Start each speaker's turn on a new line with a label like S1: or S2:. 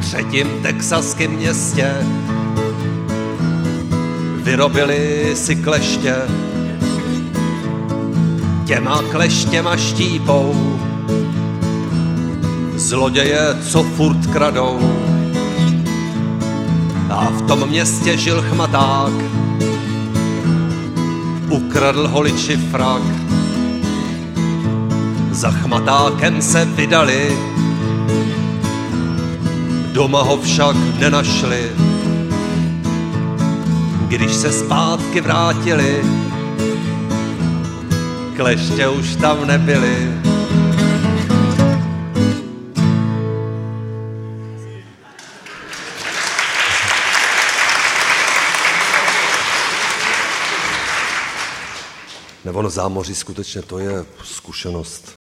S1: třetím texaském městě vyrobili si kleště. Těma kleštěma štípou zloděje, co furt kradou. A v tom městě žil chmaták, ukradl holiči frak. Za chmatákem se vydali, doma ho však nenašli. Když se zpátky vrátili, kleště už tam nebyly. Nebo no zámoří skutečně to je zkušenost